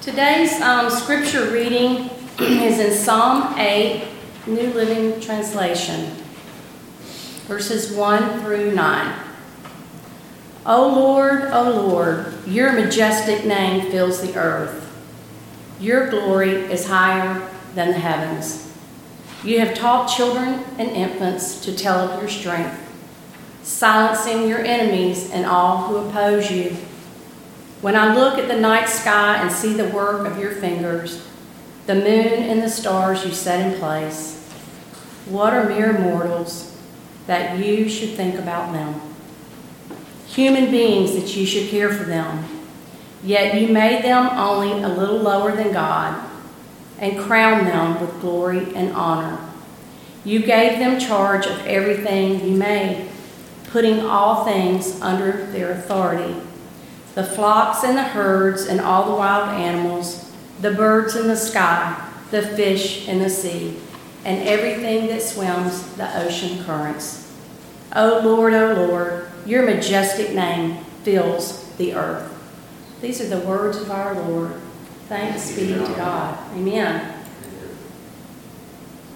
Today's scripture reading is in Psalm 8, New Living Translation, verses 1 through 9. O Lord, your majestic name fills the earth. Your glory is higher than the heavens. You have taught children and infants to tell of your strength, silencing your enemies and all who oppose you. When I look at the night sky and see the work of your fingers, the moon and the stars you set in place, what are mere mortals that you should think about them? Human beings that you should care for them, yet you made them only a little lower than God and crowned them with glory and honor. You gave them charge of everything you made, putting all things under their authority. The flocks and the herds and all the wild animals, the birds in the sky, the fish in the sea, and everything that swims the ocean currents. O Lord, your majestic name fills the earth. These are the words of our Lord. Thanks be to God. Amen.